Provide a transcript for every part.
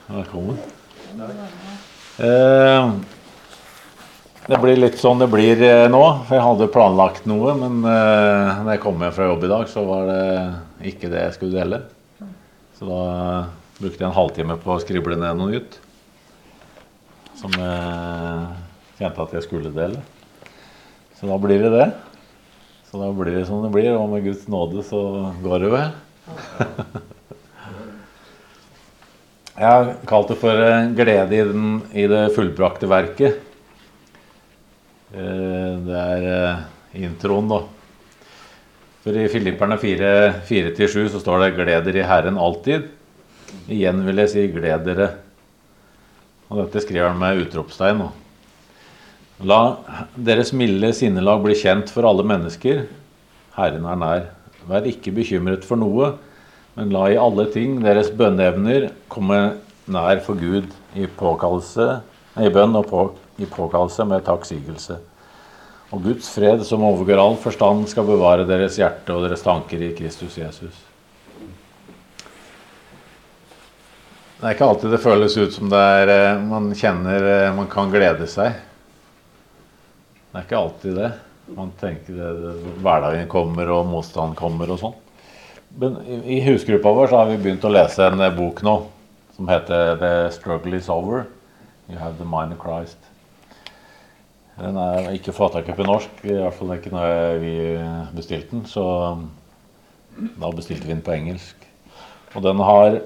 Velkommen. Det blir litt sånn det blir nå. Jeg hadde planlagt noe, men når jeg kom hjem fra jobb i dag, så var det ikke det jeg skulle dele. Så da brukte jeg en halvtime på å skrible ned noe nytt, som jeg kjente at jeg skulle dele. Så da blir det det. Så da blir det som det blir, og med Guds nåde så går det vel. Jeg har kalt det for glede i det fullbrakte verket. Det introen da. For i Filipperne 4-7 så står det «Gleder i Herren alltid». Igjen vil jeg si «Gled dere». Og dette skriver han med utropstegn nå. La deres milde sinnelag bli kjent for alle mennesker. Herren nær. Vær ikke bekymret for noe, men la i alle ting deres bønneevner komme nær for Gud i bønn og i påkallelse med takksigelse. Og Guds fred som overgår all forstand skal bevare deres hjerte og deres tanker i Kristus Jesus. Det er ikke alltid det føles ut som man kjenner man kan glede seg. Det er ikke alltid det. Man tenker hverdagen kommer og motstand kommer og sånn. Men i husgruppa vår så har vi begynt å lese en bok nå som heter «The Struggle is Over. You have the mind of Christ». Den ikke fått tak på norsk, i hvert fall ikke når vi bestilte den, så da bestilte vi den på engelsk. Og den har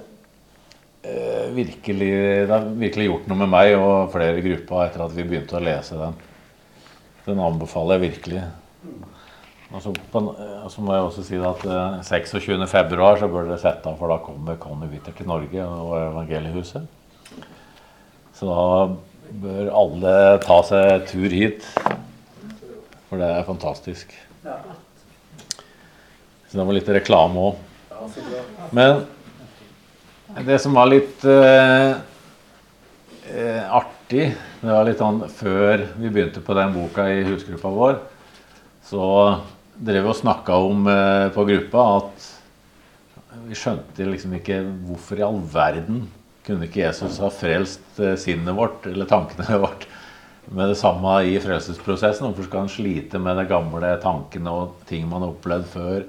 virkelig gjort noe med meg og flere grupper etter at vi begynte å lese den. Den anbefaler jeg virkelig. Og så må jeg også si at 26. februar så bør dere sette av, for da kommer Conny Witter til Norge og Evangeliehuset. Så da bør alle ta seg tur hit, for det fantastisk. Så det var litt reklame også. Men det som var litt artig, det var litt sånn før vi begynte på den boka i husgruppa vår, så drev vi og snakket om på gruppa at vi skjønte liksom ikke hvorfor i all verden kunne ikke Jesus ha frelst sinnet vårt eller tankene vårt med det samme i frelsesprosessen. Hvorfor skal han slite med de gamle tankene og ting man har opplevd før,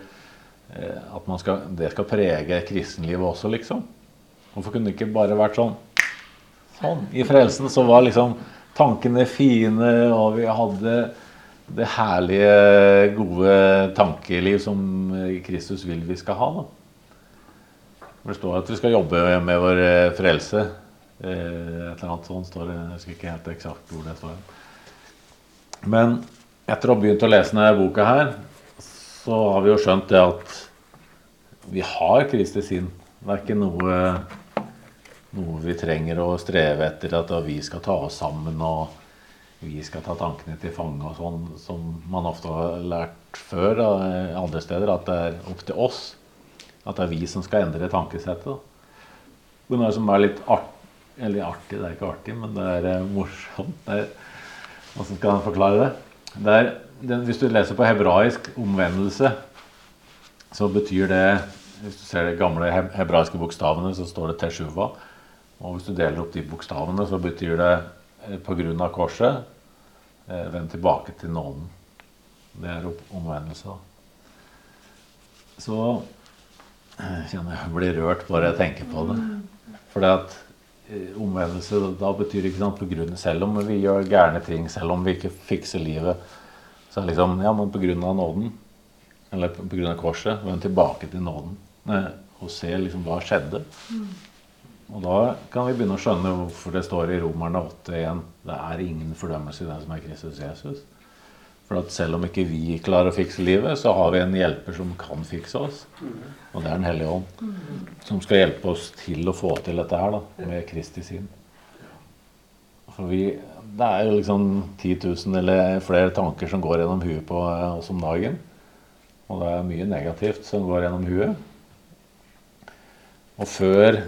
at det skal prege kristenlivet også liksom? Hvorfor kunne det ikke bare vært sånn? I frelsen så var liksom tankene fine, og vi hadde det herlige, gode tankeliv som Kristus vil vi skal ha da. Det står at vi skal jobbe med vår frelse. Et eller annet sånt står det, jeg husker ikke helt eksakt hvor det står. Men etter å ha begynt å lese denne boka her, så har vi jo skjønt det at vi har Kristi sinn. Det er ikke noe vi trenger å streve etter, at vi skal ta oss sammen og vi skal ta tankene til fange og sånn, som man ofte har lært før andre steder, at det opp til oss, at det vi som skal endre tankesettet. Det er noe som litt artig, det ikke artig, men det morsomt. Hvordan skal jeg forklare det? Hvis du leser på hebraisk omvendelse, så betyr det, hvis du ser de gamle hebraiske bokstavene, så står det teshuva, og hvis du deler opp de bokstavene, så betyr det på grunn av korset, vend tilbake til nåden. Det omvendelse da. Så kjenner jeg blir rørt bare jeg tenker på det. For det at omvendelse da betyr ikke sant, på grunn, selv om vi gjør gærne ting, selv om vi ikke fikser livet, så liksom, ja, men på grunn av nåden, eller på grunn av korset, vend tilbake til nåden, og se liksom hva skjedde. Og da kan vi begynne å skjønne hvorfor det står i Romerne 8:1. Det ingen fordømmelse i den som Kristus Jesus. For at selv om ikke vi klarer å fikse livet, så har vi en hjelper som kan fikse oss. Og det Den hellige ånd, som skal hjelpe oss til å få til dette her da, med Kristi sinn. For det jo liksom 10 000 eller flere tanker som går gjennom huet på oss om dagen. Og det mye negativt som går gjennom huet. Og før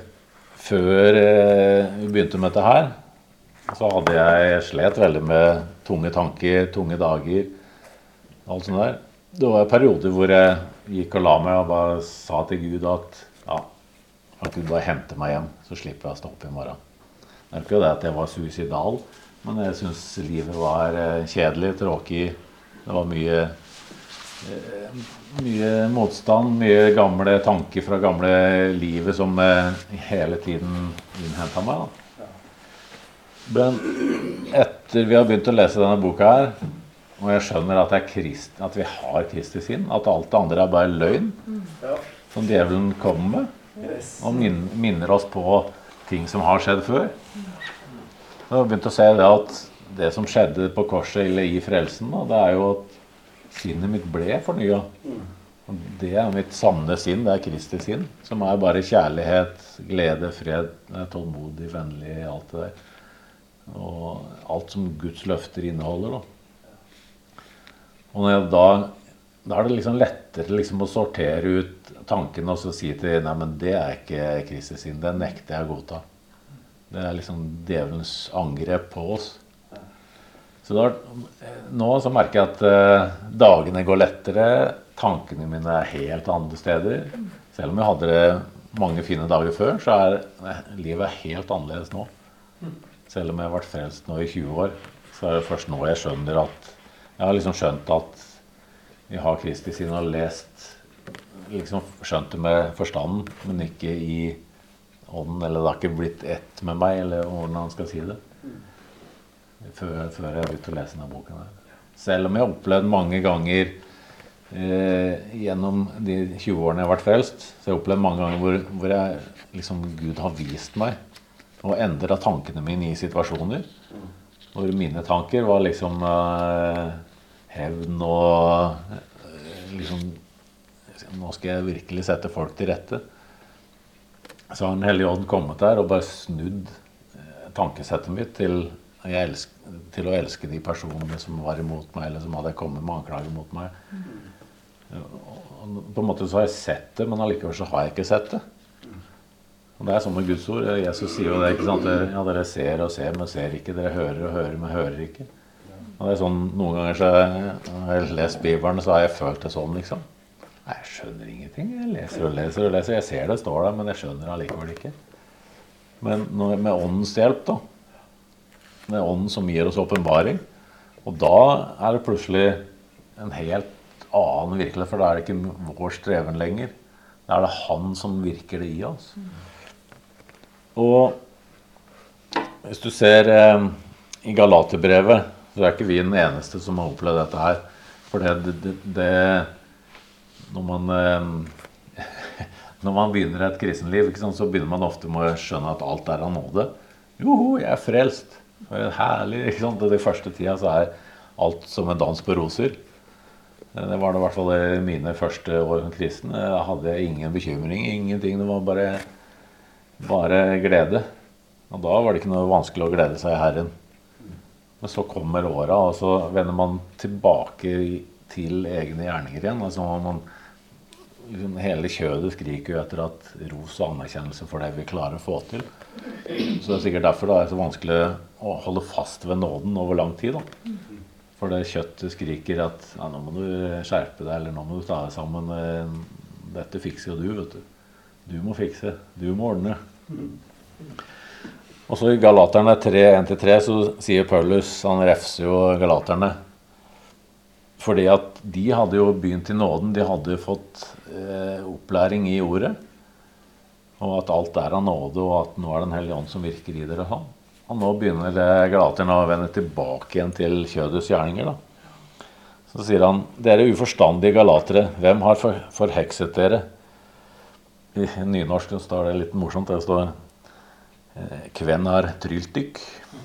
vi begynte med dette her, så hadde jeg slet veldig med tunge tanker, tunge dager, alt sånt der. Det var perioder hvor jeg gikk og la meg og bare sa til Gud at ja, Kan ikke du bare hente meg hjem, så slipper jeg å stå opp i morgen. Det ikke det at jeg var suicidal, men jeg synes livet var kjedelig, tråkig. Det var mye motstand, mye gamle tanker fra gamle livet som hele tiden innhentet meg. Da. Men etter vi har begynt å lese denne boka her, og jeg skjønner at, at vi har Kristi sinn, at alt det andre bare løgn, som djevelen kommer med, og minner oss på ting som har skjedd før. Så jeg har begynt å se det at det som skjedde på korset eller i frelsen, da, det jo at sinnet mitt ble fornyet. Og det mitt sanne sinn, det Kristi sinn, som bare kjærlighet, glede, fred, tålmodig, vennlig, alt det der. Og alt som Guds løfter inneholder. Da. Og når jeg da det liksom lettere liksom å sortere ut tankene og så si til, nei, men det ikke Kristi sinn, det nekter jeg å godta. Det liksom djevelens angrep på oss. Så nå så merker jeg at dagene går lettere, tankene mine helt andre steder. Selv om jeg hadde det mange fine dager før, så livet helt annerledes nå. Selv om jeg har vært frelst nå i 20 år, så det først nå jeg skjønner at jeg har liksom skjønt at vi har Kristi sinn og liksom skjønt det med forstanden, men ikke i ånden, eller det har ikke blitt ett med meg, eller hvordan han skal si det. Før jeg begynte å lese denne boken her. Selv om jeg har opplevd mange ganger gjennom de 20 årene jeg har vært frelst, så jeg har opplevd mange ganger hvor jeg, liksom, Gud har vist meg og endret tankene mine i situasjoner. Hvor mine tanker var liksom hevn og liksom, nå skal jeg virkelig sette folk til rette. Så har Den hellige ånd kommet der og bare snudd tankesettet mitt til å elske de personene som var imot meg, eller som hadde kommet med anklager mot meg. Og på en måte så har jeg sett det, men allikevel så har jeg ikke sett det. Og det sånn med Guds ord. Jesus sier jo det, ikke sant? Ja, dere ser og ser, men ser ikke. Dere hører og hører, men hører ikke. Og det sånn, noen ganger så har jeg lest Bibelen, så har jeg følt det sånn, liksom. Nei, jeg skjønner ingenting. Jeg leser og leser og leser. Jeg ser det står der, men jeg skjønner allikevel ikke. Men med åndens hjelp da, det ånden som gir oss åpenbaring, og da det plutselig en helt annen virkelighet, for da det ikke vår streven lenger. Da det han som virker det i oss. Og hvis du ser i Galaterbrevet, så ikke vi den eneste som har opplevd dette her. For når man begynner et kristenliv, ikke sant, så begynner man ofte med å skjønne at alt av nåde. Joho, jeg frelst. Det herlig, ikke sant? Og de første tida så alt som en dans på roser. Det var det i hvert fall mine første år som kristen. Jeg hadde ingen bekymring, ingenting. Det var bare glede. Og da var det ikke noe vanskelig å glede seg i Herren. Men så kommer åra, og så vender man tilbake til egne gjerninger igjen. Altså liksom, hele kjødet skriker jo etter at ros og anerkjennelse for det vi klarer å få til. Så det sikkert derfor det så vanskelig å holde fast ved nåden over lang tid. Da. For det kjøttet skriker at ja, nå må du skjerpe deg, eller nå må du ta deg sammen. Dette fikser jo du, vet du. Du må fikse, du må ordne. Og så i Galaterne 3:1-3 så sier Paulus, han refser jo Galaterne, fordi at de hadde jo begynt i nåden, de hadde jo fått opplæring i ordet, og at alt av nåde, og at nå Den hellige ånd som virker i dere han. Og nå begynner Galaterne å vende tilbake igjen til kjødets gjerninger. Da. Så sier han, dere uforstandige galatere, hvem har forhekset dere? I nynorsk står det litt morsomt, det står «Kven har trylt dykk?»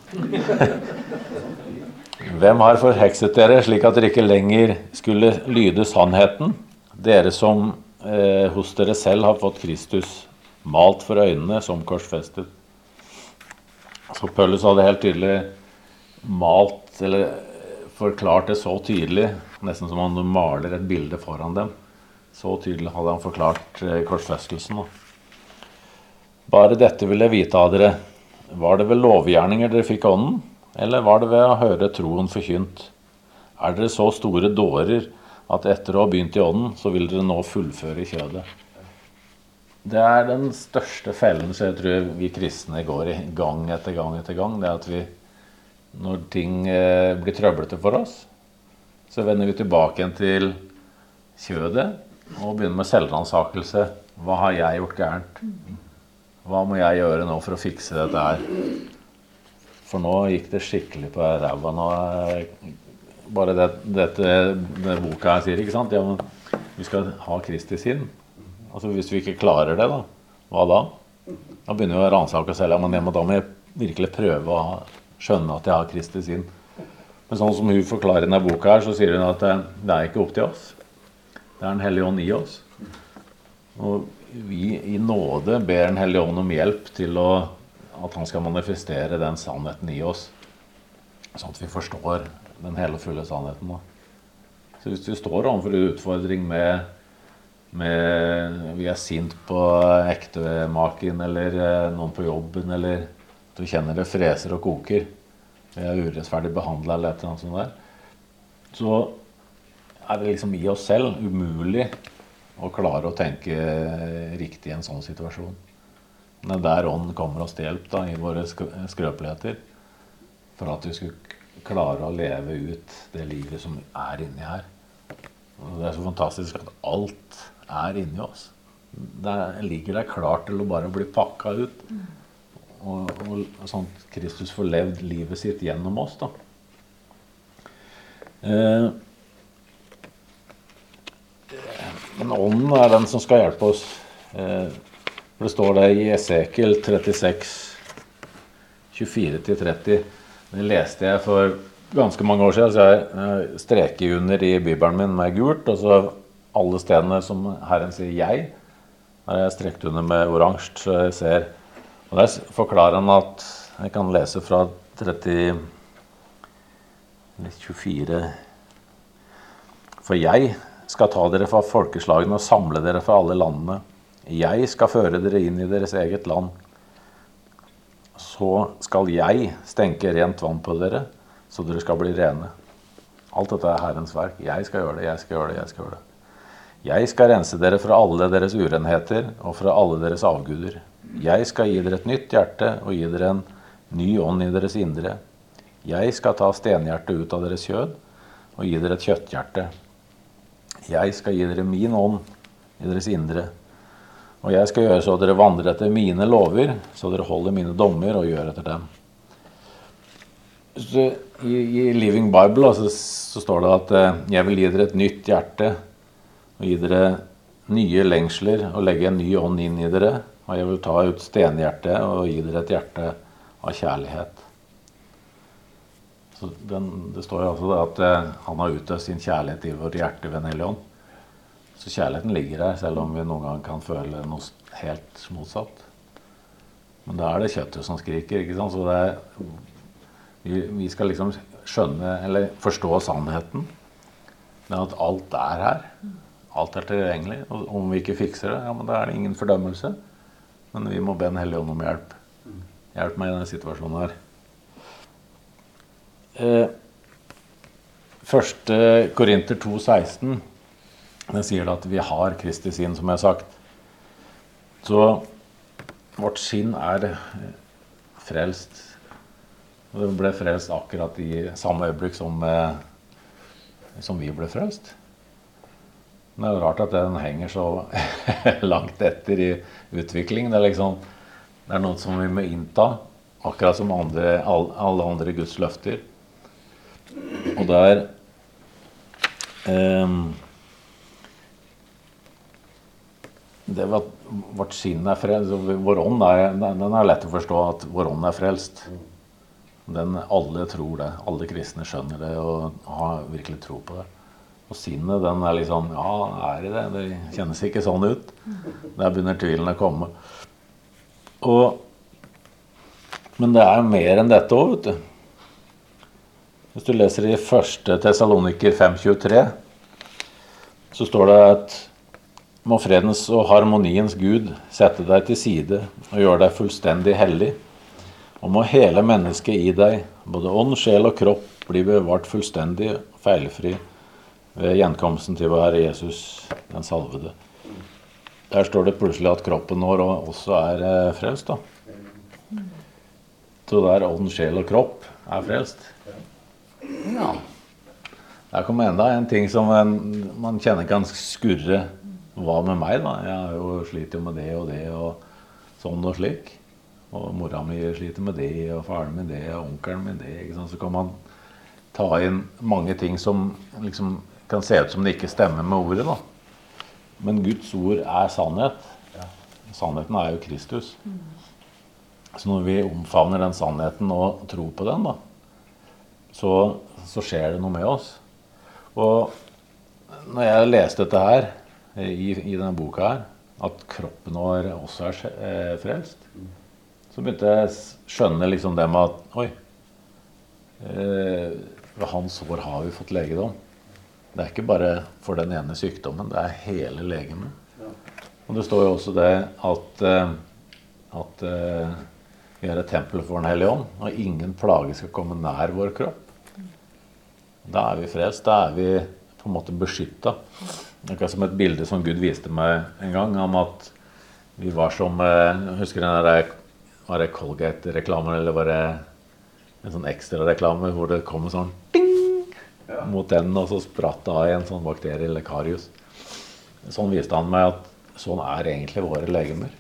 Hvem har forhekset dere slik at dere ikke lenger skulle lyde sannheten? Dere som hos dere selv har fått Kristus malt for øynene som korsfestet. Så Paulus hadde helt tydelig malt, eller forklart det så tydelig, nesten som om han maler et bilde foran dem. Så tydelig hadde han forklart korsfestelsen. Bare dette vil jeg vite av dere. Var det ved lovgjerninger dere fikk ånden, eller var det ved å høre troen forkynt? Dere så store dårer at etter å ha begynt i ånden, så vil dere nå fullføre kjødet? Det den største fellen, så jeg tror vi kristne går i gang etter gang etter gang. Det at vi, når ting blir trøblete for oss, så vender vi tilbake igjen til kjødet og begynner med selvransakelse. Hva har jeg gjort gærent? Hva må jeg gjøre nå for å fikse dette her? For nå gikk det skikkelig på ræva. Nå bare det boka her sier, ikke sant? Ja, men vi skal ha Kristi sinn. Altså hvis vi ikke klarer det da, hva da? Da begynner vi å ransake oss selv. Ja, men da må jeg virkelig prøve å skjønne at jeg har Kristi sinn. Men sånn som hun forklarer i denne boka her, så sier hun at det ikke opp til oss. Det Den Hellige Ånd i oss. Og vi i nåde ber Den Hellige Ånd om hjelp til at han skal manifestere den sannheten i oss. Sånn at vi forstår den hele og fulle sannheten. Så hvis vi står overfor en utfordring med vi sint på ektemaken, eller noen på jobben, eller du kjenner det freser og koker, vi urettferdig behandlet eller et eller annet sånt der, så det liksom i oss selv umulig å klare å tenke riktig i en sånn situasjon. Men der ånden kommer oss til hjelp da, i våre skrøpeligheter, for at vi skulle klare å leve ut det livet som inni her. Og det så fantastisk at alt inni oss. Det ligger der klart til å bare bli pakket ut. Og sånn at Kristus får levd livet sitt gjennom oss da. Men ånden den som skal hjelpe oss. For det står det i Esekiel 36, 24-30. Det leste jeg for ganske mange år siden, så jeg streker under i Bibelen min med gult, og så alle stedene som Herren sier jeg, har jeg strekt under med oransje, så jeg ser. Og der forklarer han at, jeg kan lese fra 24, for jeg skal ta dere fra folkeslagene og samle dere fra alle landene. Jeg skal føre dere inn i deres eget land. Så skal jeg stenke rent vann på dere, så dere skal bli rene. Alt dette Herrens verk. Jeg skal gjøre det, jeg skal gjøre det, jeg skal gjøre det. Jeg skal rense dere fra alle deres urenheter og fra alle deres avguder. Jeg skal gi dere et nytt hjerte og gi dere en ny ånd i deres indre. Jeg skal ta stenhjertet ut av deres kjød og gi dere et kjøtthjerte. Jeg skal gi dere min ånd i deres indre. Og jeg skal gjøre så dere vandrer etter mine lover, så dere holder mine dommer og gjør etter dem. Så i Living Bible så står det at jeg vil gi dere et nytt hjerte og gi dere nye lengsler og legge en ny ånd inn i dere. Og jeg vil ta ut stenhjertet og gi dere et hjerte av kjærlighet. Så det står jo også at han har utøst sin kjærlighet i vårt hjerte ved Den Hellige Ånd. Så kjærligheten ligger der, selv om vi noen gang kan føle noe helt motsatt. Men da det kjøttet som skriker, ikke sant? Så vi skal liksom skjønne, eller forstå sannheten. Det at alt her. Alt tilgjengelig. Og om vi ikke fikser det, ja, men da det ingen fordømmelse. Men vi må be Den Hellige Ånd om hjelp. Hjelp meg i denne situasjonen her. 1. Korinter 2,16, den sier at vi har Kristi sinn, som jeg har sagt. Så vårt sinn frelst. Og det ble frelst akkurat i samme øyeblikk som vi ble frelst. Det jo rart at den henger så langt etter i utviklingen. Det det noe som vi må innta, akkurat som alle andre Guds løfter. Og det var vårt sinn frelst. Vår ånd den lett å forstå at vår ånd frelst. Alle tror det, alle kristne skjønner det og har virkelig tro på det. Og sinnet, den liksom, ja, det? Det kjennes ikke sånn ut. Der begynner tvilen å komme. Men det mer enn dette også, vet du. Hvis du leser i 1. Tessaloniker 5,23, så står det at må fredens og harmoniens Gud sette deg til side og gjøre deg fullstendig hellig. Og må hele mennesket i deg, både ånd, sjel og kropp, bli bevart fullstendig og feilfri ved gjenkomsten til vår Herre Jesus, den salvede. der står det plutselig at kroppen vår også frelst da. Så der ånd, sjel og kropp frelst. Ja. Der kommer enda en ting som man kjenner kan skurre. Hva med meg da? Jeg har jo slitt med det og sånn og slik. Og mora mi sliter med det, og faren min det, og onkelen min det. Ikke sant? Så kan man ta inn mange ting som liksom kan se ut som det ikke stemmer med ordet da. Men Guds ord sannhet. Sannheten jo Kristus. Så når vi omfavner den sannheten og tror på den da, så skjer det noe med oss. Og når jeg leste dette her, i denne boka her, at kroppen vår også frelst, så begynte jeg å skjønne liksom det med at, oi, ved hans sår har vi fått legedom. Det ikke bare for den ene sykdommen, det hele legemet. Og det står jo også det at vi et tempel for den hellige ånd, og ingen plage skal komme nær vår kropp. Da vi frelst, da vi på en måte beskyttet. Det som et bilde som Gud viste meg en gang, om at vi var som, husker den der, var det Colgate-reklamen, eller var det en sånn ekstra reklame, hvor det kom en sånn ding mot den, og så spratt det av en sånn bakterie, eller karius. Sånn viste han meg at sånn egentlig våre legemer.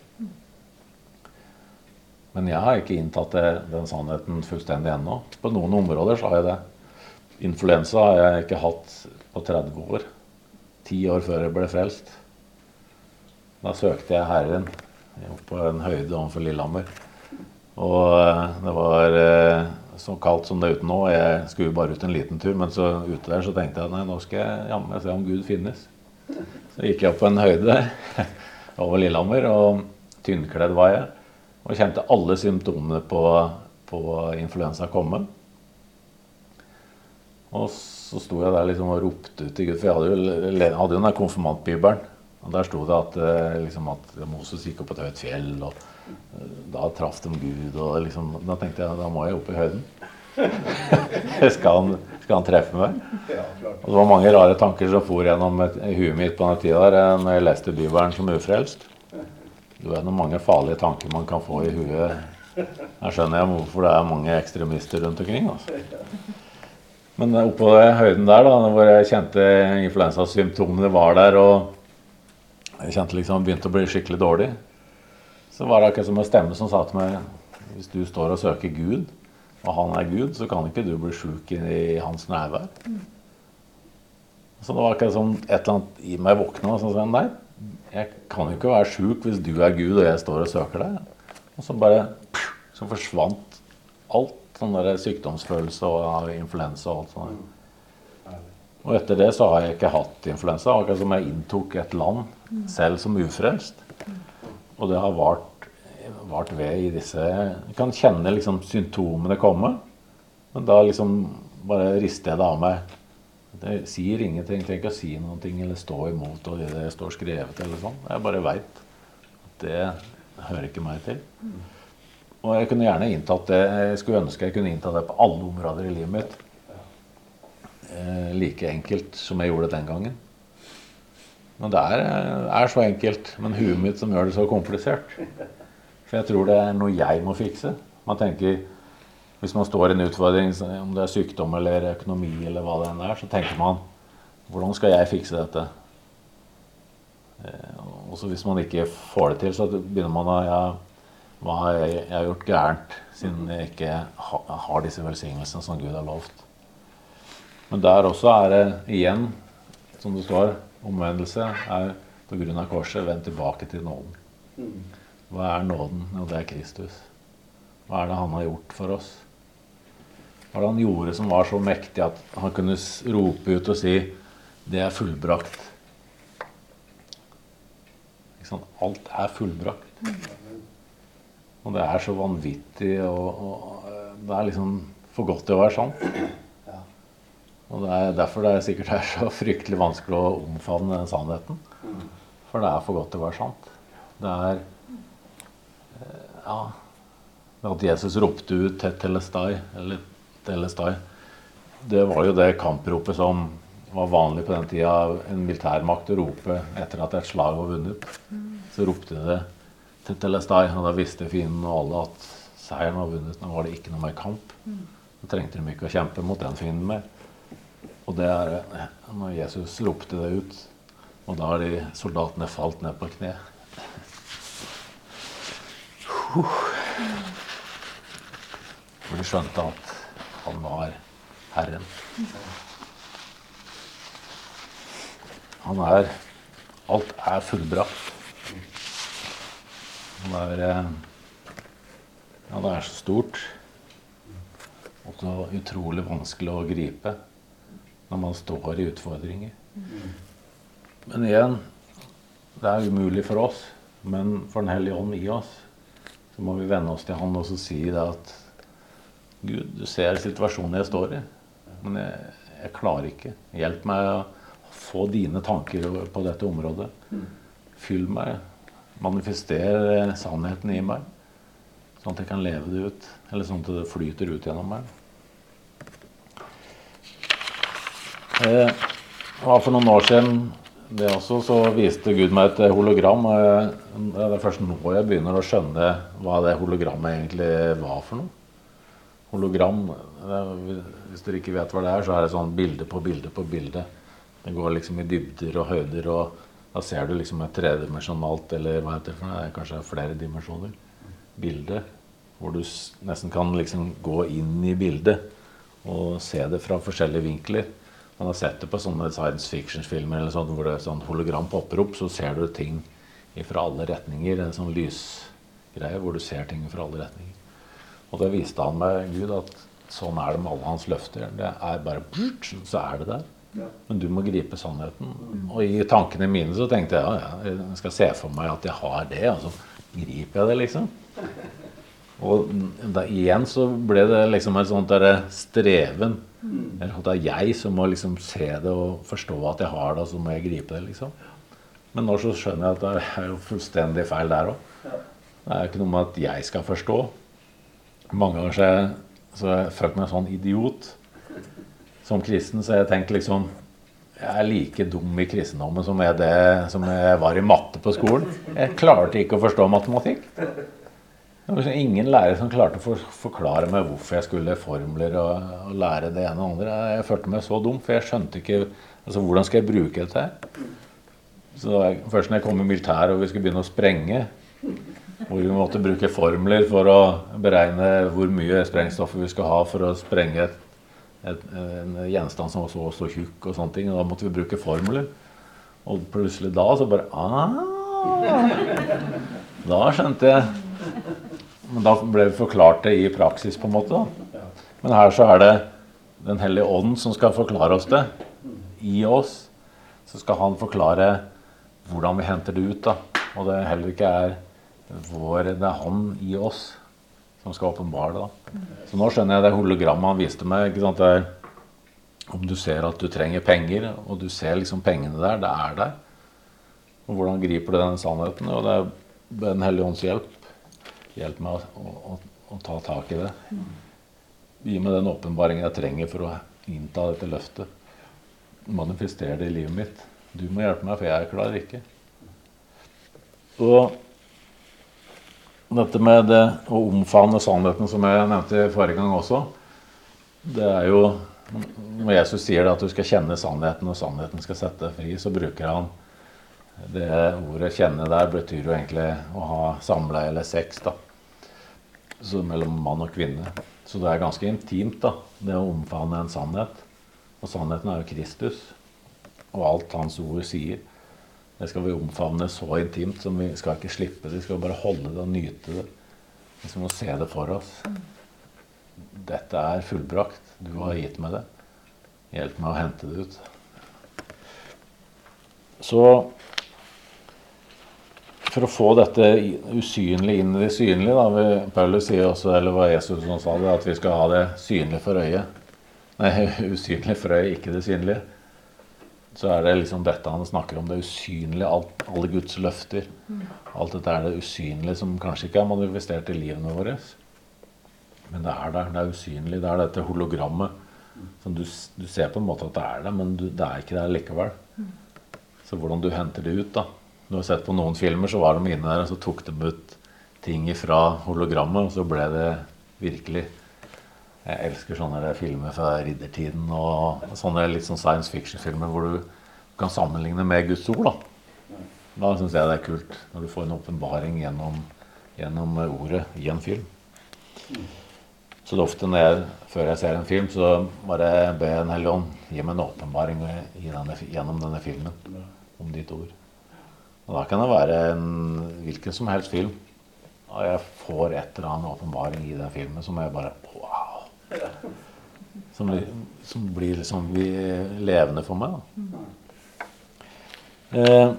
Men jeg har ikke inntatt den sannheten fullstendig ennå. På noen områder så har jeg det. Influensa har jeg ikke hatt på 30 år. 10 år før jeg ble frelst. Da søkte jeg Herren på en høyde overfor Lillehammer. Og det var så kaldt som det ute nå. Jeg skulle bare ut en liten tur, men så ute der så tenkte jeg, nei, nå skal jeg jammen se om Gud finnes. Så gikk jeg opp på en høyde der, over Lillehammer, og tynnkledd var jeg. Og kjente alle symptomene på influensa komme. Og så sto jeg der liksom og ropte ut til Gud, for jeg hadde jo den konfirmantbibelen. Og der sto det at Moses gikk opp på et høyt fjell, og da traff de Gud, og liksom, da tenkte jeg, da må jeg opp i høyden. skal han treffe meg? Og det var mange rare tanker som for gjennom huet mitt på denne tida der, når jeg leste Bibelen som ufrelst. Det noen mange farlige tanker man kan få i huet. Her skjønner jeg hvorfor det mange ekstremister rundt omkring. Altså. Men oppå høyden der, da, hvor jeg kjente influensasymptomene var der, og jeg kjente liksom begynte å bli skikkelig dårlig, så var det akkurat som en stemme som sa til meg, hvis du står og søker Gud, og han Gud, så kan ikke du bli syk i hans nærvær. Så det var akkurat som et eller annet i meg våknet, og så sa jeg, nei, jeg kan jo ikke være syk hvis du Gud, og jeg står og søker deg. Og så bare, så forsvant alt. Sånn der sykdomsfølelse og influensa og alt sånt. Og etter det så har jeg ikke hatt influensa, akkurat som jeg inntok et land selv som ufrelst. Og det har vart ved i disse, jeg kan kjenne liksom symptomene komme, men da liksom bare rister jeg det av meg. Det sier ingenting, trenger ikke å si noen ting eller stå imot og det står skrevet eller sånn. Jeg bare vet at det hører ikke meg til. Og jeg kunne gjerne inntatt det, jeg skulle ønske jeg kunne inntatt det på alle områder i livet mitt. Like enkelt som jeg gjorde det den gangen. Men det så enkelt, men huet mitt som gjør det så komplisert. For jeg tror det noe jeg må fikse. Man tenker, hvis man står i en utfordring, om det sykdom eller økonomi eller hva det så tenker man, hvordan skal jeg fikse dette? Og så hvis man ikke får det til, så begynner man å, hva har jeg gjort gærent, siden jeg ikke har disse velsignelsene som Gud har lovt. Men der også det igjen, som det står, omvendelse på grunn av korset, vend tilbake til nåden. Hva nåden? Jo, det Kristus. Hva det han har gjort for oss? Hva det han gjorde som var så mektig at han kunne rope ut og si, det fullbrakt. Ikke sant? Alt fullbrakt. Og det så vanvittig, og det liksom for godt til å være sant. Og det derfor det sikkert så fryktelig vanskelig å omfavne den sannheten. For det for godt til å være sant. Det at Jesus ropte ut Tetelestai, eller Telestai, det var jo det kampropet som var vanlig på den tida, en militærmakt å rope etter at et slag var vunnet. så ropte de det til Telestai, og da visste fienden og alle at seieren var vunnet. Nå var det ikke noe mer kamp. Så trengte de ikke å kjempe mot den fienden mer. Og det når Jesus ropte det ut, og da har de soldatene falt ned på kne. For de skjønte at han var Herren. Alt er fullbrakt. Det er så stort og så utrolig vanskelig å gripe når man står i utfordringer. Men igjen, det er umulig for oss, men for den hellige ånd i oss, så må vi vende oss til han og så si det at Gud, du ser situasjonen jeg står i, men jeg klarer ikke. Hjelp meg å få dine tanker på dette området. Fyll meg, manifester sannheten i meg, sånn at jeg kan leve det ut, eller sånn at det flyter ut gjennom meg. For noen år siden, det også, så viste Gud meg et hologram. Det er først nå jeg begynner å skjønne hva det hologrammet egentlig var for noe. Hologram, hvis dere ikke vet hva det er, så er det sånn bilde på bilde på bilde. Det går liksom i dybder og høyder, og da ser du liksom et tredimensjonalt, eller hva heter det for noe, det er kanskje flere dimensjoner, bilde, hvor du nesten kan liksom gå inn i bildet og se det fra forskjellige vinkler. Man har sett det på sånne science fiction-filmer eller sånn, hvor det er sånn hologram popper opp, så ser du ting fra alle retninger, en sånn lysgreie hvor du ser ting fra alle retninger. Og det viste han meg, Gud, at sånn er det med alle hans løfter. Det er bare, så er det der. Men du må gripe sannheten. Og i tankene mine så tenkte jeg, jeg skal se for meg at jeg har det, og så griper jeg det liksom. Og da, igjen så ble det liksom en sånn der streven, eller at det er jeg som må liksom se det og forstå at jeg har det, og så må jeg gripe det liksom. Men nå så skjønner jeg at det er jo fullstendig feil der også. Det er ikke noe med at jeg skal forstå. Mange ganger så har jeg følt meg en sånn idiot som kristen, så jeg tenkte liksom, jeg er like dum i kristendommen som jeg var i matte på skolen. Jeg klarte ikke å forstå matematikk. Det var ingen lærer som klarte å forklare meg hvorfor jeg skulle formler og lære det ene og andre. Jeg følte meg så dum, for jeg skjønte ikke, altså hvordan skal jeg bruke dette her? Så først når jeg kom i militær og vi skulle begynne å sprenge, hvor vi måtte bruke formler for å beregne hvor mye sprengstoffer vi skal ha for å sprenge en gjenstand som var så tjukk og sånne ting, og da måtte vi bruke formler. Og plutselig da så bare, da skjønte jeg. Men da ble vi forklart det i praksis på en måte da. Men her så er det den hellige ånden som skal forklare oss det. I oss så skal han forklare hvordan vi henter det ut da. Og det heller ikke det er han i oss som skal åpenbare det da. Så nå skjønner jeg det hologrammet han viste meg, ikke sant? Om du ser at du trenger penger, og du ser liksom pengene der, det er der. Og hvordan griper du den sannheten? Og det er den hellige ånds hjelp. Hjelp meg å ta tak i det. Gi meg den åpenbaringen jeg trenger for å innta dette løftet. Manifestere det i livet mitt. Du må hjelpe meg, for jeg klarer ikke. Og dette med det å omfavne sannheten som jeg nevnte forrige gang også, det er jo, når Jesus sier det at du skal kjenne sannheten, og sannheten skal sette deg fri, så bruker han det ordet kjenne der, betyr jo egentlig å ha samleie eller sex da, så mellom mann og kvinne. Så det er ganske intimt da, det å omfavne en sannhet. Og sannheten er jo Kristus, og alt hans ord sier. Det skal vi omfavne så intimt, som vi skal ikke slippe det, vi skal bare holde det og nyte det. Vi må se det for oss. Dette er fullbrakt, du har gitt meg det. Hjelp meg å hente det ut. Så for å få dette usynlige inn i det synlige, da, Paulus sier også, eller hva Jesus sa det, at vi skal ha det synlige for øyet. Nei, usynlige for øyet, ikke det synlige. Så er det liksom dette han snakker om, det usynlige, alle Guds løfter. Alt dette er det usynlige som kanskje ikke er manifestert i livene våre. Men det er der, det er usynlig, det er dette hologrammet. Som du ser på en måte at det er der, men det er ikke der likevel. Så hvordan du henter det ut da, du har sett på noen filmer, så var de inne der, og så tok de ut ting fra hologrammet, og så ble det virkelig. Jeg elsker sånne filmer fra riddertiden, og sånne litt sånn science fiction-filmer, hvor du kan sammenligne med Guds ord, da. Da synes jeg det er kult, når du får en åpenbaring gjennom ordet i en film. Så det er ofte før jeg ser en film, så bare ber jeg en hellig ånd, gi meg en åpenbaring gjennom denne filmen, om ditt ord. Og da kan det være hvilken som helst film, og jeg får et eller annet åpenbaring i den filmen, som jeg bare, wow! Som blir liksom levende for meg, da.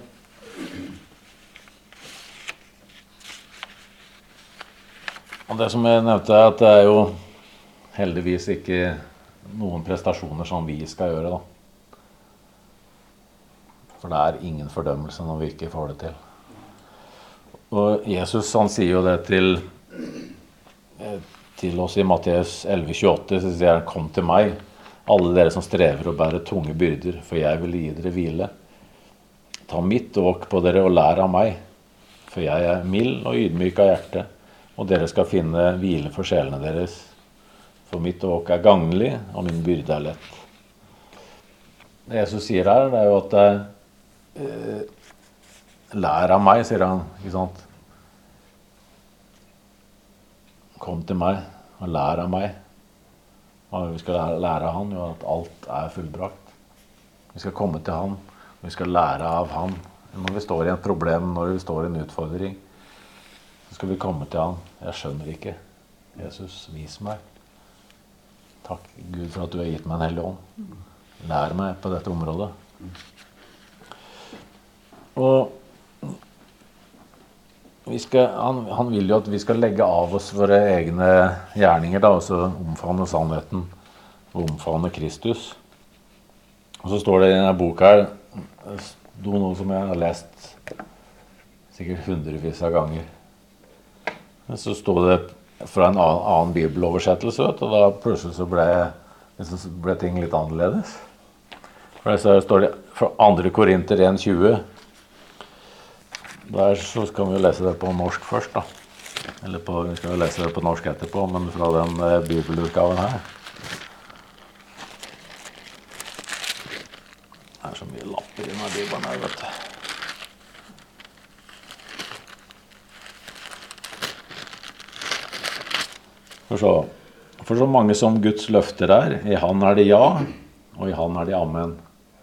Og det som jeg nevnte er at det er jo heldigvis ikke noen prestasjoner som vi skal gjøre, da. For det er ingen fordømmelse når vi ikke får det til. Og Jesus, han sier jo det til oss i Matteus 11,28, så sier han, kom til meg, alle dere som strever og bærer tunge byrder, for jeg vil gi dere hvile. Ta mitt åk på dere og lær av meg, for jeg er mild og ydmyk av hjerte, og dere skal finne hvile for sjelene deres. For mitt åk er gagnlig, og min byrde er lett. Det Jesus sier her, det er jo at lær av meg, sier han, ikke sant? Kom til meg og lær av meg. Og vi skal lære av han, jo at alt er fullbrakt. Vi skal komme til han, og vi skal lære av han. Når vi står i et problem, når vi står i en utfordring, så skal vi komme til han. Jeg skjønner ikke. Jesus, vis meg. Takk Gud for at du har gitt meg en hellig ånd. Lær meg på dette området. Og han vil jo at vi skal legge av oss våre egne gjerninger, da, og så omfavne sannheten og omfavne Kristus. Og så står det i denne boka her, noe som jeg har lest sikkert hundrevis av ganger. Så stod det fra en annen bibeloversettelse, og da plutselig så ble ting litt annerledes. For så står det fra 2. Korinter 1,20. Der så skal vi jo lese det på norsk først, da. Eller vi skal jo lese det på norsk etterpå, men fra den bibelutgaven her. Det er så mye lapper i denne bibelen her, vet du. For så mange som Guds løfter er, i han er det ja, og i han er det amen.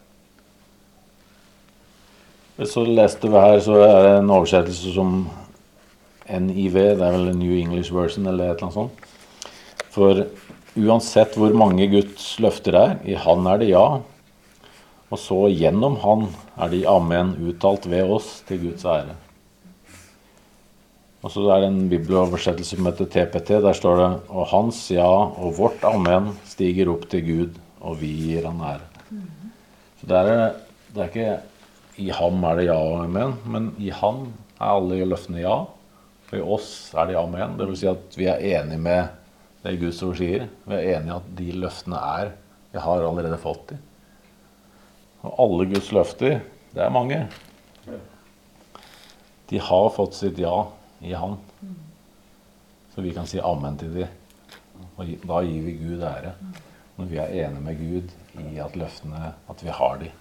Så leste vi her, så er det en oversettelse som NIV, det er vel New English Version eller et eller annet sånt. For uansett hvor mange Guds løfter er, i han er det ja, og så gjennom han er det amen uttalt ved oss til Guds ære. Og så er det en bibeloversettelse som heter TPT, der står det, og hans ja og vårt amen stiger opp til Gud, og vi gir han ære. Så det er ikke i ham er det ja og amen, men i han er alle løftene ja, og i oss er det amen. Det vil si at vi er enige med det Guds ord sier. Vi er enige at de løftene vi har allerede fått de. Og alle Guds løfter, det er mange. De har fått sitt ja i han. Så vi kan si amen til de. Og da gir vi Gud ære. Når vi er enige med Gud i at løftene, at vi har de.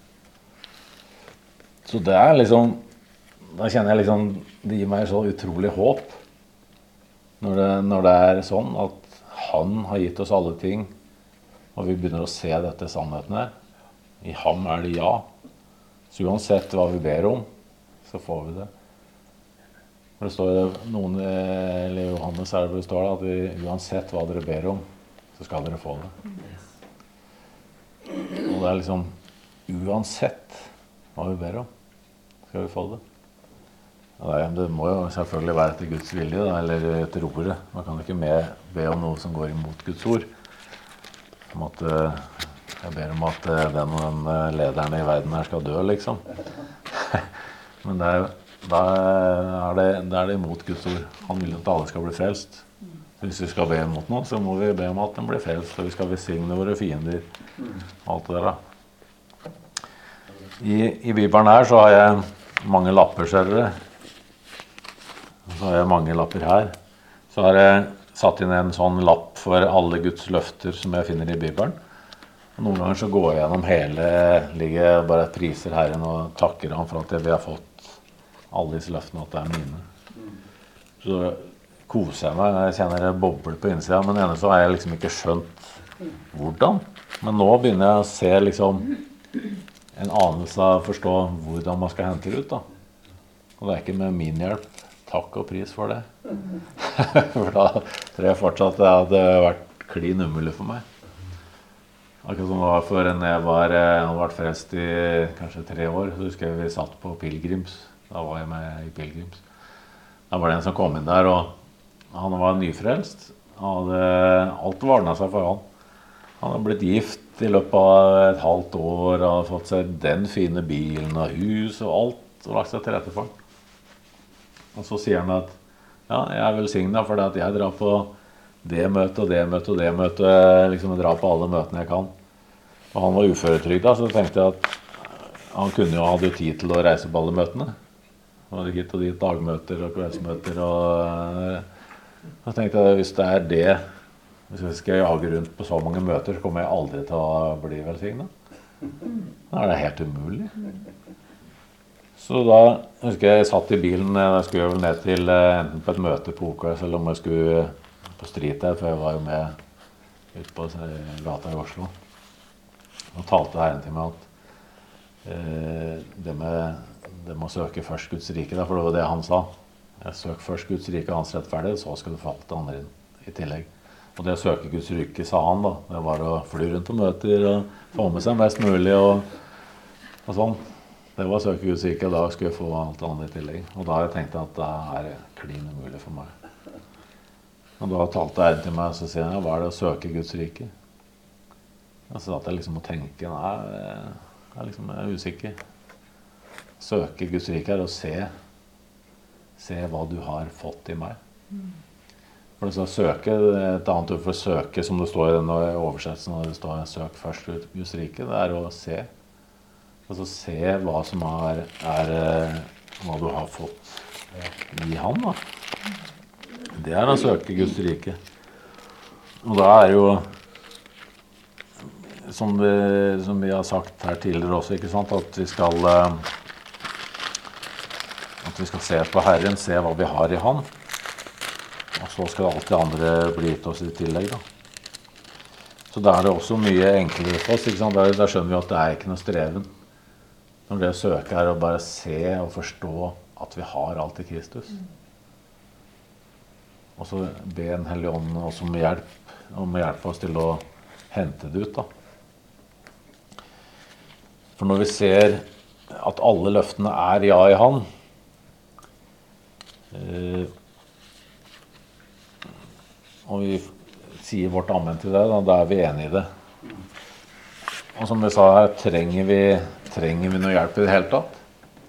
Så det er liksom, da kjenner jeg liksom, det gir meg så utrolig håp. Når det er sånn at han har gitt oss alle ting, og vi begynner å se dette sannheten her. I ham er det ja. Så uansett hva vi ber om, så får vi det. Det står noen, eller Johannes er det står det, at uansett hva dere ber om, så skal dere få det. Og det er liksom, uansett hva vi ber om, skal vi få det. Det må jo selvfølgelig være etter Guds vilje, da, eller etter ordet. Man kan ikke be om noe som går imot Guds ord. Som at jeg ber om at den og den lederen i verden her skal dø, liksom. Men da er det imot Guds ord. Han vil at alle skal bli frelst. Så hvis vi skal be imot noe, så må vi be om at den blir frelst, og vi skal besigne våre fiender. Alt det der da. I Bibelen her så har jeg mange lapper, ser dere. Så har jeg mange lapper her. Så har jeg satt inn en sånn lapp for alle Guds løfter som jeg finner i Bibelen. Og noen ganger så går jeg gjennom hele, ligger bare priser Herren og takker ham for at vi har fått alle disse løftene, at det er mine. Så koser jeg meg, jeg kjenner det bobler på innsiden, men ennå så har jeg liksom ikke skjønt hvordan. Men nå begynner jeg å se liksom en anelse av å forstå hvordan man skal hente det ut da. Og det er ikke med min hjelp. Takk og pris for det. For da tror jeg fortsatt det hadde vært klin umulig for meg. Akkurat som det var for en jeg hadde vært frelst i kanskje 3 år. Så husker jeg vi satt på Pilgrims. Da var jeg med i Pilgrims. Da var det en som kom inn der, og han var nyfrelst. Alt var ordnet seg for han. Han hadde blitt gift i løpet av et halvt år, og hadde fått seg den fine bilen og hus og alt, og lagt seg til rette for han. Og så sier han at ja, jeg er velsignet fordi at jeg drar på det møtet og det møtet og det møtet, liksom jeg drar på alle møtene jeg kan. Og han var uføretrygda, så tenkte jeg at han hadde jo tid til å reise på alle møtene. Han hadde hit og dit dagmøter og kveldsmøter, og så tenkte jeg hvis det er det, hvis jeg skal jage rundt på så mange møter, så kommer jeg aldri til å bli velsignet. Da er det helt umulig. Så da husker jeg satt i bilen, jeg skulle vel ned til enten på et møte på OKS, eller om jeg skulle på Street der, for jeg var jo med ute på gata i Oslo. Og talte Herren til meg at det med å søke først Guds rike, for det var det han sa. Jeg søker først Guds rike og hans rettferdighet, så skal du få alt det andre i tillegg. Og det å søke Guds rike, sa han da, det var å fly rundt på møter og få med seg mest mulig og sånn. Det var å søke Guds rike, og da skulle jeg få alt det andre i tillegg. Og da har jeg tenkt at det er klin umulig for meg. Og da talte Herren til meg, og så sier han, hva er det å søke Guds rike? Og så satt jeg liksom og tenkte, nei, jeg er usikker. Søke Guds rike er å se hva du har fått i meg. For det skal søke, et annet ord for søke, som det står i denne oversettelsen, når det står søk først ut Guds rike, det er å se. Altså se hva som er hva du har fått i han da. Det er å søke Guds rike. Og da er jo, som vi har sagt her tidligere også, ikke sant, at vi skal se på Herren, se hva vi har i han. Og så skal alt det andre bli gitt oss i tillegg da. Så da er det også mye enklere for oss, ikke sant? Da skjønner vi at det er ikke noe streven. Når det å søke er å bare se og forstå at vi har alt i Kristus. Og så be en hellig ånd også om hjelp oss til å hente det ut da. For når vi ser at alle løftene er ja i han, og vi sier vårt amen til det, da er vi enige i det. Og som vi sa her, trenger vi noe hjelp i det hele tatt?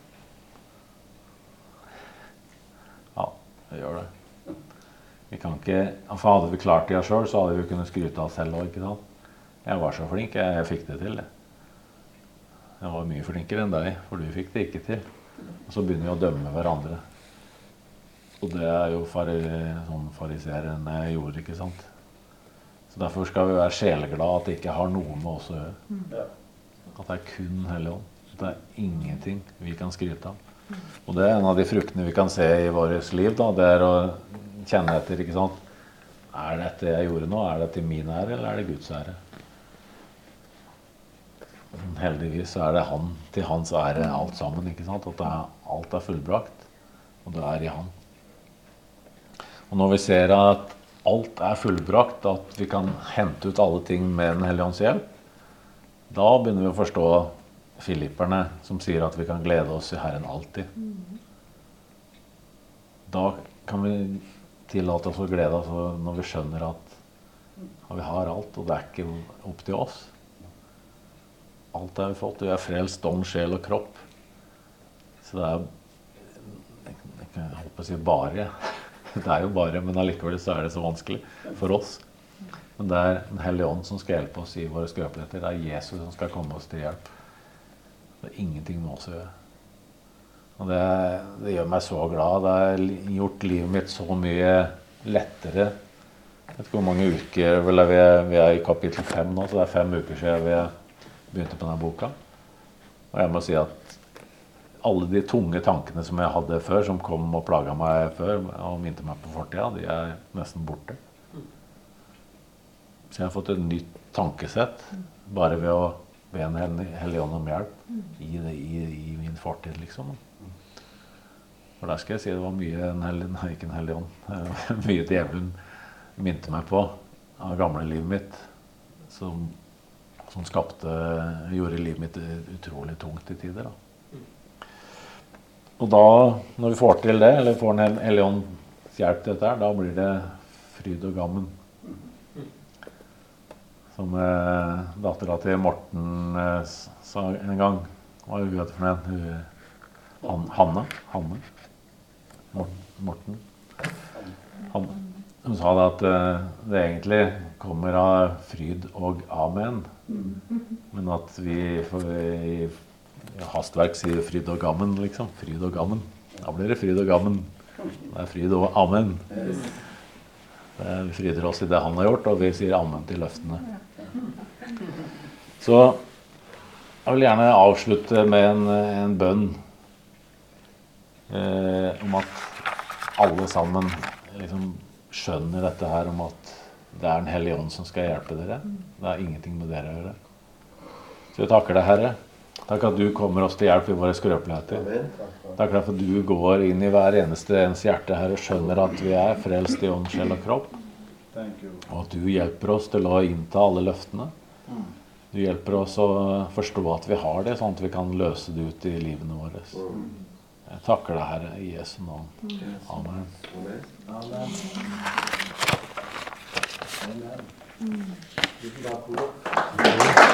Ja, vi gjør det. Vi kan ikke, for hadde vi klart det selv, så hadde vi kunnet skryte av oss selv også, ikke sant? Jeg var så flink, jeg fikk det til det. Jeg var mye flinkere enn deg, for du fikk det ikke til. Og så begynner vi å dømme hverandre. Og det er jo sånn fariserene gjorde, ikke sant? Så derfor skal vi være sjeleglade at det ikke har noe med oss å gjøre. At det er kun Hellig Ånd. Det er ingenting vi kan skryte av. Og det er en av de fruktene vi kan se i vårt liv, da. Det er å kjenne etter, ikke sant? Er dette jeg gjorde nå, er det til min ære, eller er det Guds ære? Heldigvis er det til hans ære alt sammen, ikke sant? At alt er fullbrakt, og det er i han. Og når vi ser at alt er fullbrakt, at vi kan hente ut alle ting med Den hellige ånds hjelp, da begynner vi å forstå Filipperne som sier at vi kan glede oss i Herren alltid. Da kan vi tillate oss å glede oss når vi skjønner at vi har alt, og det er ikke opp til oss. Alt har vi fått, vi er frelst, ånd, sjel og kropp. Så det jeg håper å si bare. Det er jo bare, men allikevel så er det så vanskelig for oss. Men det er Den hellige ånd som skal hjelpe oss i våre skrøpeligheter. Det er Jesus som skal komme oss til hjelp. Det er ingenting med oss å gjøre. Og det gjør meg så glad. Det har gjort livet mitt så mye lettere. Jeg vet ikke hvor mange uker, vel vi i kapittel 5 nå, så det 5 uker siden vi begynte på denne boka. Og jeg må si at alle de tunge tankene som jeg hadde før, som kom og plaget meg før, og minte meg på fortiden, de nesten borte. Så jeg har fått et nytt tankesett, bare ved å be en hellig ånd om hjelp i min fortid, liksom. For der skal jeg si det var mye ikke en hellig ånd, mye djevelen minte meg på av gamle livet mitt, som gjorde livet mitt utrolig tungt i tider. Da. Og da, når vi får til det, eller får en hellig ånds hjelp til dette her, da blir det fryd og gammen. Som datteren til Morten sa en gang, hva hun heter for en? Hanne? Morten. Hun sa da at det egentlig kommer av fryd og amen, men at vi i hastverk sier fryd og gammen, liksom. Fryd og gammen. Da blir det fryd og gammen. Det fryd og amen. Vi fryder oss i det han har gjort, og vi sier amen til løftene. Så jeg vil gjerne avslutte med en bønn om at alle sammen liksom skjønner dette her om at det en hellig ånd som skal hjelpe dere. Det ingenting med dere å gjøre. Så vi takker deg, Herre. Takk at du kommer oss til hjelp i våre skrøpeligheter. Takk for at du går inn i hver eneste ens hjerte, Herre, og skjønner at vi frelst i ånd, sjel og kropp. Og at du hjelper oss til å innta alle løftene. Du hjelper oss å forstå at vi har det, sånn at vi kan løse det ut i livene våre. Jeg takker deg, Herre, i Jesu navn. Amen. Amen. Tusen takk for det.